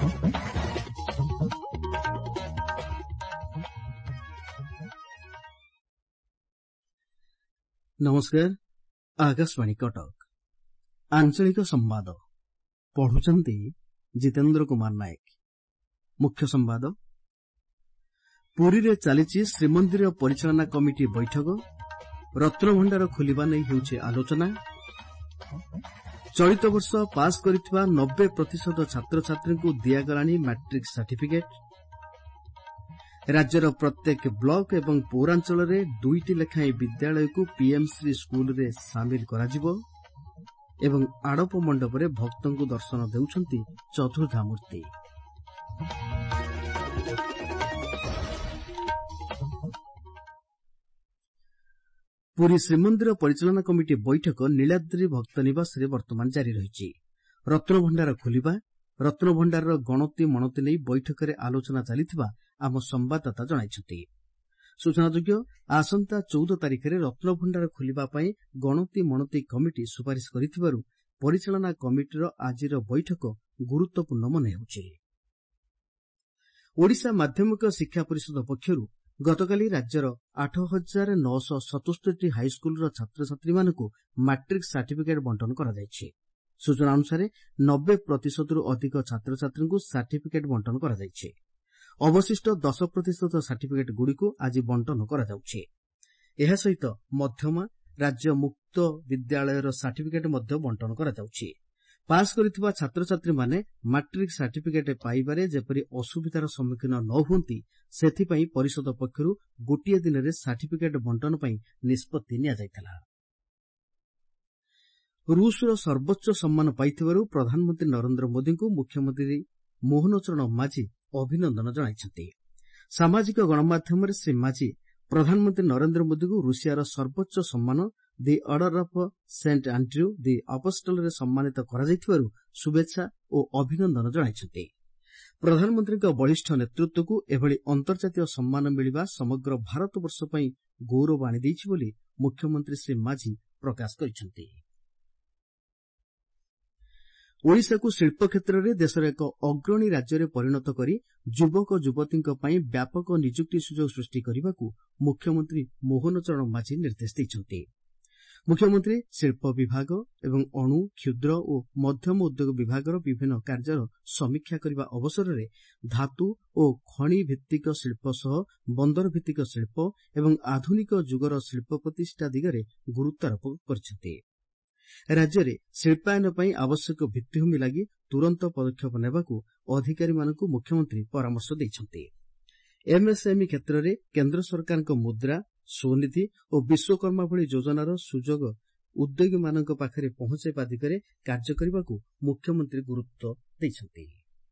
नमस्कार। आकाशवाणी कटक आंचलिक संवाद पढ़ुचंती जितेंद्र कुमार नायक। मुख्य संवाद पुरी रे चलीची श्रीमंदिर परिचालना कमिटी बैठक रत्नभंडार खोलिबा नै हेउछि आलोचना। चलित वर्ष पास करितबा 90% छात्र छात्री को दियागलानी मैट्रिक सर्टिफिकेट। राज्यर प्रत्येक ब्लॉक एवं पौरांचल रे 2टी लेखाएं विद्यालय को पीएमश्री स्कूल रे शामिल कराजिबो एवं आड़प मंडप रे भक्तों को दर्शन देउछंती चतुर्धा मूर्ति। पुरी श्रीमंदिर परिचालना कमिटी बैठक नीलाद्री भक्त निवास रे वर्तमान जारी रहिछि। रत्नभंडार खोलिबा रत्नभंडार गणति मणति नै बैठक रे आलोचना चलिथिबा आम संवाददाता जणाइछथि। सूचनायोग्य आसंता 14 तारिख रे रत्नभंडार खोलिबा पई गणति मणति कमिटी सुपारिश करिथिबारु परिचालना कमिटीर आजिर बैठक गुरुत्वपूर्ण मन हेउछि। ओडिशा माध्यमिक शिक्षा परिषद पक्षरु गतकाली राज्यर 8977 हाईस्कूल छात्र छात्री मानकु मैट्रिक सर्टिफिकेट बंटन करा जायछि। सूचना अनुसार 90% रु अधिक छात्र छात्री को सर्टिफिकेट बंटन करा जायछि। अवशिष्ट 10% सर्टिफिकेट गुड़िको आज बंटन करा जाउछि। एहा सहित मध्यमा राज्य मुक्त विद्यालयर सर्टिफिकेट मध्य बंटन करा जाउछि। पास करितबा छात्र छात्री माने मैट्रिक सर्टिफिकेट पाइबारे जेपरि असुविधार सम्मुखीन न हुंती सेथि पई परिषद पक्षरु गोटिए दिन रे सर्टिफिकेट बंटन पई निष्पत्ति निया जायथला। रूसर सर्वोच्च सम्मान पाइथिबारु प्रधानमंत्री नरेंद्र मोदी को मुख्यमंत्री मोहन चरण माझी अभिनंदन जणाइछन्ति। सामाजिक गणमाध्यम श्री माझी प्रधानमंत्री नरेंद्र मोदी को रूसियार सर्वोच्च सम्मान the Order of Saint Andrew the Apostle रे सम्मानित करा जायथिबारु शुभेच्छा और अभिनंदन जणाइछन्ति। प्रधानमंत्री बलिष्ठ नेतृत्व को एभली अंतर्जातीय सम्मान मिलिबा समग्र भारतवर्ष पई गौरव आनी दैछि बोली मुख्यमंत्री श्री माझी प्रकाश करिछन्ति। ओडिशा को शिल्प क्षेत्र में देशर एक अग्रणी राज्य में परिणत करी युवक युवती व्यापक निजुक्ति सुजोग सृष्टि करने को मुख्यमंत्री मोहन चरण माझी निर्देश देइछन्ति। मुख्यमंत्री शिल्प विभाग एवं अणु क्षुद्र और मध्यम उद्योग विभाग विभिन्न कार्यर समीक्षा करने अवसर में धातु और खनि भित्तिक शिल्प सह बंदर भित्तिक शिल्प एवं आधुनिक जुगर शिल्प प्रतिष्ठा दिगरे गुरुत्वारोप करछन्ति। राज्य में शिल्पायन पई आवश्यक भित्तिभूमि लगी तुरंत पदक्षेप नेबाकू अधिकारी मानकू मुख्यमंत्री परामर्श देइछन्ति। एमएसएमई क्षेत्र में केंद्र सरकार मुद्रा स्वनिधि और विश्वकर्मा भली योजनार सुजोग उद्योगी मानक पाखरे पहुंचाइबा दिगरे कार्य करबाकू मुख्यमंत्री गुरुत्व देइछन्ति।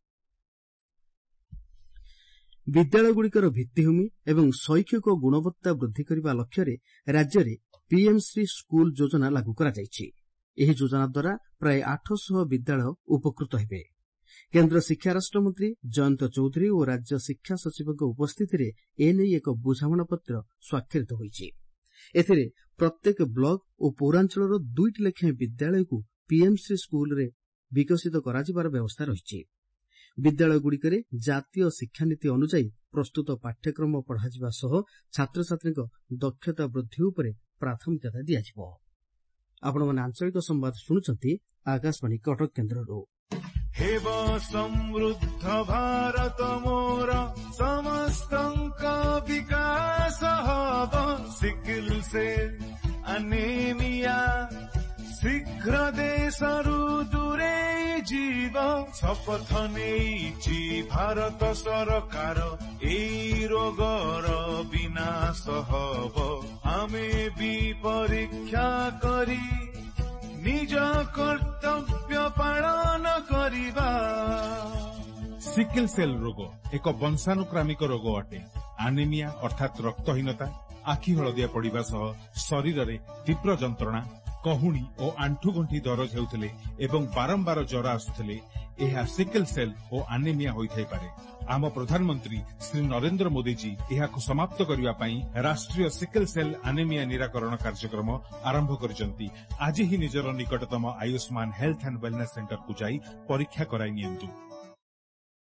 विद्यालयगुड़िकर भित्तिभूमि एवं शैक्षिक गुणवत्ता वृद्धि करबा लक्ष्य रे राज्य में पीएमश्री स्कूल योजना लागू करा जायछि। एही योजना द्वारा प्राय 800 विद्यालय उपकृत हेबे। केंद्र शिक्षा राष्ट्र मंत्री जयंत चौधरी और राज्य शिक्षा सचिव उपस्थिति रे एने एक बुझामणा पत्र स्वाक्षरित होईछि। एथिरे प्रत्येक ब्लॉक और पौरांचल 2टी लेखाएं विद्यालय को पीएमश्री स्कूल रे विकसित कराजिबार व्यवस्था रहिछि। विद्यालय गुड़िकरे जातीय शिक्षानीति अनुसार प्रस्तुत पाठ्यक्रम पढ़ाजिबा सह छात्र छात्री दक्षता वृद्धि उपरे प्राथमिकता दियाजिबो। आपण माने आंचलिक संवाद सुनुचंती आकाशवाणी कटक केन्द्ररो। हेब समृद्ध भारत मोर समस्तंक विकास हब सिकिल से अनेमिया शीघ्र देशरु दूरे जीव शपथ नेइछि भारत सरकार एई रोगर विनाश हब आमे भी परीक्षा करी निज कर्तव्य पालन करिबा। सिकिल सेल रोग एक वंशानुक्रमिक रोग अटे। आनेमिया अर्थात रक्तहीनता आखि हलदिया पड़िबा सह शरीर में तीव्र जंत्रणा कहूणी और आंठुगंठी दरज हेउथिले एवं बारंबार ज्वर आसुथिले एहा सिकिल सेल और आनेमिया होइथाइ पारे। आम प्रधानमंत्री श्री नरेंद्र मोदी जी एहाकु समाप्त करिबा पई राष्ट्रीय सिकिल सेल आनेमिया निराकरण कार्यक्रम आरंभ करिसंती। आज ही निजर निकटतम Ayushman health and wellness centre को जाई परीक्षा कराई नियंतु।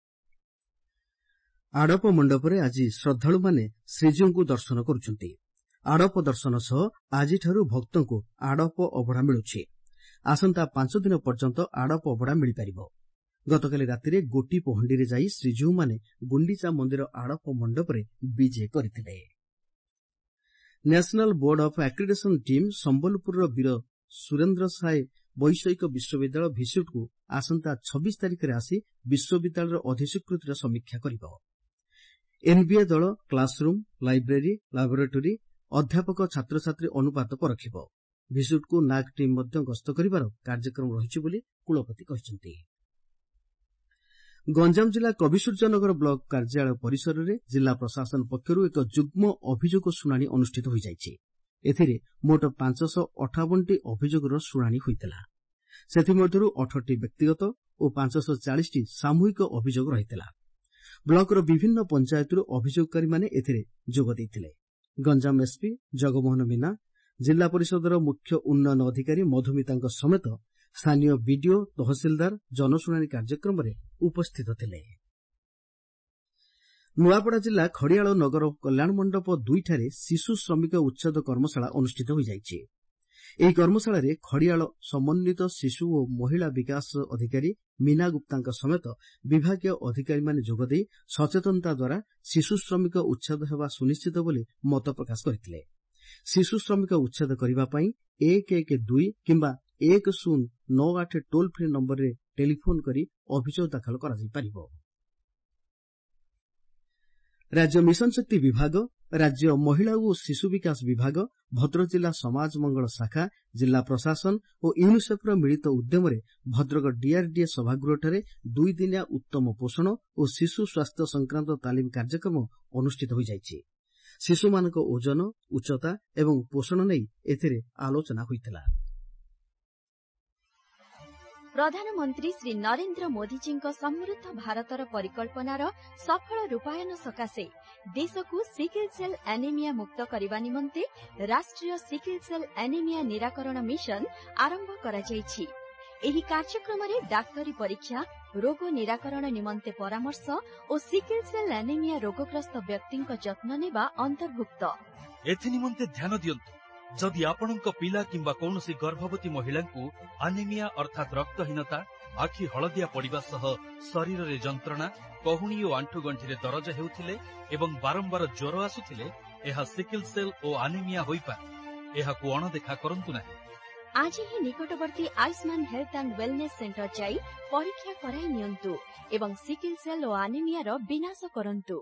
आड़प मंडपरे आज श्रद्धालुमाने श्रीजीऊ दर्शन करुछन्ति। आड़प दर्शन सह आजिठारु भक्तंकु आड़प अबड़ा मिलुछि। आसंता 5 दिन पर्यंत आड़प अबड़ा मिल पारिबो। गतकाली रातिरे गोटी पहंडी रे जाई श्रीजीऊ माने गुंडीचा मंदिर आड़प मंडपरे विजे करथिले। National board of accreditation team Sambalpur Veer Surendra Sai वैषयिक विश्वविद्यालय भिसिट को आसंता 26 तारिख रे आसी विश्वविद्यालय अधिस्वीकृतिर समीक्षा करिबो। एनबीए दल क्लासरूम, लाइब्रेरी, लैबोरेटरी, अध्यापक छात्र छात्री अनुपात परखिबो। भिसिट को नाग टीम मध्य गस्त करिवार कार्यक्रम रहिछि बोली कुलपति कहिसंति। गंजाम जिला कविसूर्यनगर ब्लॉक कार्यालय परिसर में जिला प्रशासन पक्षर एक जुग्म अभियोग शुणाणी अनुष्ठित हो जाइछि। एथिरे मोट 558 अभियोगर शुणाणी होइतला। सेथिमध्यरु 18 व्यक्तिगत और 540 सामूहिक अभियोग रहितला। ब्लॉकर विभिन्न पंचायतरु अभियोगकारी माने एथिरे जोग दैथिले। गंजाम एसपी जगमोहन मीना, जिला परिषदर मुख्य उन्नयन अधिकारी मधुमितांक समेत स्थानीय बीडीओ, तहसीलदार जनशुणाणी कार्यक्रम में उपस्थित थिले। नुआपड़ा जिला खड़ियाल नगर कल्याण मंडप 2 ठारे शिशु श्रमिक उच्छेद कर्मशाला अनुष्ठित हो जाइछि। ଏହି କର୍ମଶାଳାରେ ଖଡିଆଳ ସମନ୍ୱିତ ଶିଶୁ ଓ ମହିଳା ବିକାଶ ଅଧିକାରୀ ମୀନା ଗୁପ୍ତାଙ୍କ ସମେତ ବିଭାଗୀୟ ଅଧିକାରୀମାନେ ଯୋଗଦେଇ ସଚେତନତା ଦ୍ୱାରା ଶିଶୁ ଶ୍ରମିକ ଉଚ୍ଛେଦ ହେବା ସୁନିଶ୍ଚିତ ବୋଲି ମତ ପ୍ରକାଶ କରିଥିଲେ। ଶିଶୁ ଶ୍ରମିକ ଉଚ୍ଛେଦ କରିବା ପାଇଁ 112 କିମ୍ବା 1098 ଟୋଲ୍ ଫ୍ରି ନମ୍ବରରେ ଟେଲିଫୋନ୍ କରି ଅଭିଯୋଗ ଦାଖଲ କରାଯାଇପାରିବ। राज्य मिशन शक्ति विभाग, राज्य महिला और शिशु विकास विभाग, भद्रक जिला समाज मंगल शाखा, जिला प्रशासन और यूनिसेफर मिलित उद्यम भद्रक डीआरडीए सभागृह 2 दिनिया उत्तम पोषण और शिशु स्वास्थ्य संक्रांत तालीम कार्यक्रम अनुष्ठित हो जाइछि। शिशु मानक ओजन, उच्चता एवं पोषण नहीं एथिरे आलोचना होइतला। प्रधानमंत्री श्री नरेंद्र मोदीजीଙ୍କ समृद्ध भारतर परिकल्पनार सफल रूपायन सकाशे देशको सिकल सेल एनीमिया मुक्त करबा निमंते राष्ट्रीय सिकल सेल एनीमिया निराकरण मिशन आरंभ करा जायछि। एही कार्यक्रम रे डाक्टरी परीक्षा, रोग निराकरण निमंते परामर्श और सिकल सेल एनीमिया रोगग्रस्त व्यक्तिଙ୍କ जत्न नेबा अंतर्भुक्त। एथि निमंते ध्यान दियंतु जदि आपणक पिला किंबा कौनसी गर्भवती महिला को एनीमिया अर्थात रक्तहीनता, आखि हलदिया पड़िबा सह शरीर रे जंत्रणा, कहुणी और आंठुगंठी रे दरज हेउथिले एवं बारंबार ज्वर आसुथिले एहा सिकल सेल और एनीमिया होइपारे। एहाकु अणदेखा करंतु नाही। आज ही निकटवर्ती Ayushman health and wellness centre जाई परीक्षा कराई नियंतु एवं सिकल सेल और एनीमिया रो विनाश करंतु।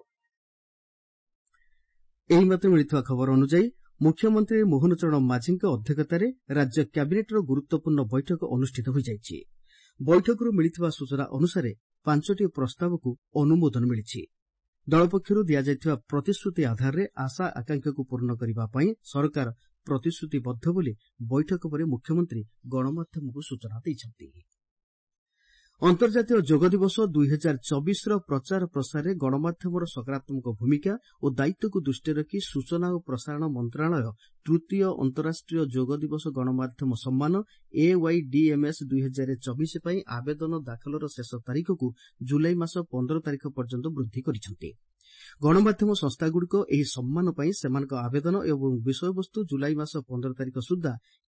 एही मात्र मिलिथवा खबर अनुसार मुख्यमंत्री मोहन चरण माझी अध्यक्षतार राज्य कैबिनेटर गुरुत्वपूर्ण बैठक अनुष्ठित हो जाइछि। बैठकरू मिलिथवा सूचना अनुसार 5टी प्रस्ताव को अनुमोदन मिलिछि। दल पक्षरू दियाଯାଇଥିବା प्रतिश्रुति आधार रे आशा आकांक्षा को पूर्ण करबा पई सरकार प्रतिश्रुतिबद्ध बोली बैठक पर मुख्यमंत्री गणमाध्यम को सूचना दैछन्ति। अंतर्जातीय योग दिवस 2024 प्रचार प्रसार में गणमाध्यमर सकारात्मक भूमिका और दायित्व को दृष्टि रखी सूचना और प्रसारण मंत्रालय तृतीय अंतर्राष्ट्रीय योग दिवस गणमाध्यम सम्मान AYDMS 2024 पर आवेदन दाखलर शेष तारीख को जुलाई मास 15 तारीख पर्यंत वृद्धि करिसेंति। गणमाध्यम संस्थागुड़िक एही सम्मान पई सेमानक आवेदन एवं विषयवस्तु जुलाई मास 15 तारीख सुद्धा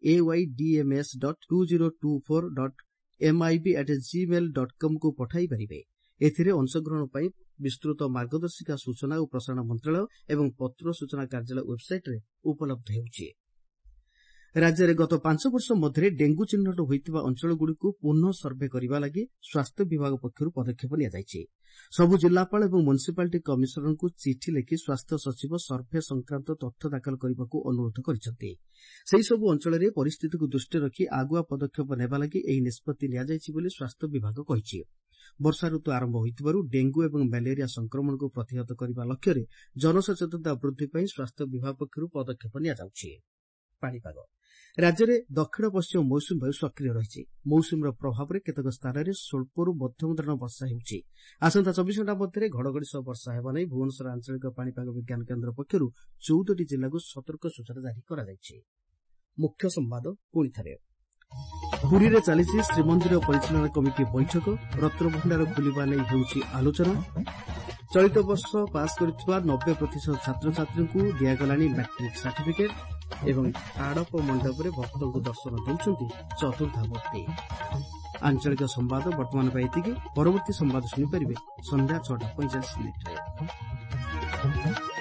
aydms.2024.mib@gmail.com को पठाई पारिबे। एथिरे अंशग्रहण पई विस्तृत मार्गदर्शिका सूचना और प्रसारण मंत्रालय एवं पत्र सूचना कार्यालय वेबसाइट रे उपलब्ध हेउछि। राज्य में गत 5 वर्ष मध्य डेंगू चिन्हट होइतिबा अंचलगुड़िक पुनः सर्वे करबा लागि स्वास्थ्य विभाग पक्षरु पदक्षेप निया जायछि। सबु जिलापाल एवं म्युनिसिपालिटी कमिशनर को चिठी लिखि स्वास्थ्य सचिव सर्वे संक्रांत तथ्य दाखल करबाकू अनुरोध करिसेंति। सेही सबु अंचल रे परिस्थिति को दृष्टि रखि आगुआ पदक्षेप नेबा लागि एही निष्पत्ति निया जायछि बोली स्वास्थ्य विभाग कहिछि। वर्षा ऋतु आरंभ होइतिबारु डेंगू एवं मलेरिया संक्रमण को प्रतिहत करबा लक्ष्य रे जनसचेतनता वृद्धि पई स्वास्थ्य विभाग पक्षरु पदक्षेप निया जाउछि। पाणीपाग राज्य में दक्षिण पश्चिम मौसुमी वायु सक्रिय रही। मौसुमीर प्रभाव में केतक स्थान में स्वल्परू मध्यम धरण वर्षा होउछि। आसंता 24 घंटा मध्य घड़घड़ी सह वर्षा हेबा नै भुवनेश्वर आंचलिक पाणीपाग विज्ञान केन्द्र पक्षर 14टी जिला को सतर्क सूचना जारी करा जायछि। मुख्य संवाद पुणी थरे पुरी रे चलीछि श्रीमंदिर परिचालना कमिटी बैठक। रत्नभंडार खोलिबा नै हेउछि आलोचना। चलित वर्ष पास करिଥିବା 90% छात्रछात्रीଙ୍କୁ दियागलानी मैट्रिक सर्टिफिकेट एवं आड़प मंडपरे भक्तଙ୍କୁ दर्शन देउछन्ति चतुर्थामूर्ति। आंचलिक संवाद वर्तमान पाइतिकी परवर्ती संवाद सुनिपारिबे संध्या 6:45 मिनिटरे।